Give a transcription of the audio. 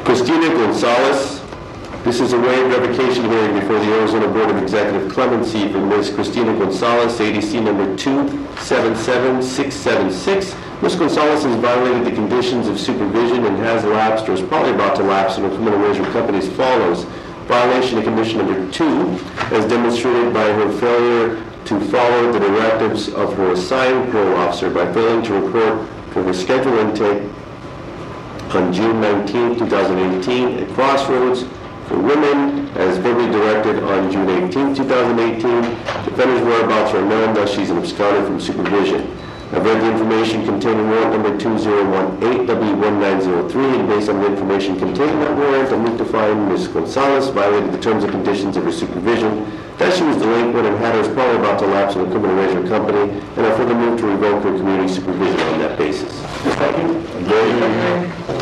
Cristina Gonzalez. This is a waived revocation hearing before the Arizona Board of Executive Clemency for Ms. Cristina Gonzalez, ADC number 277676. Ms. Gonzalez has violated the conditions of supervision and has lapsed or is probably about to lapse in a criminal arrangement company as follows. Violation of condition number 2, as demonstrated by her failure to follow the directives of her assigned parole officer by failing to report for her scheduled intake on June 19, 2018 at Crossroads for Women as verbally directed on June 18, 2018. Defendant's whereabouts are unknown, thus she's an absconder from supervision. I've read the information contained in warrant number 2018W1903, and based on the information contained in that warrant, I move to find Ms. Gonzalez violated the terms and conditions of her supervision, that she was delinquent and had her probably about to lapse in a criminal arrangement company, and I further move to revoke her community supervision on that basis. Second.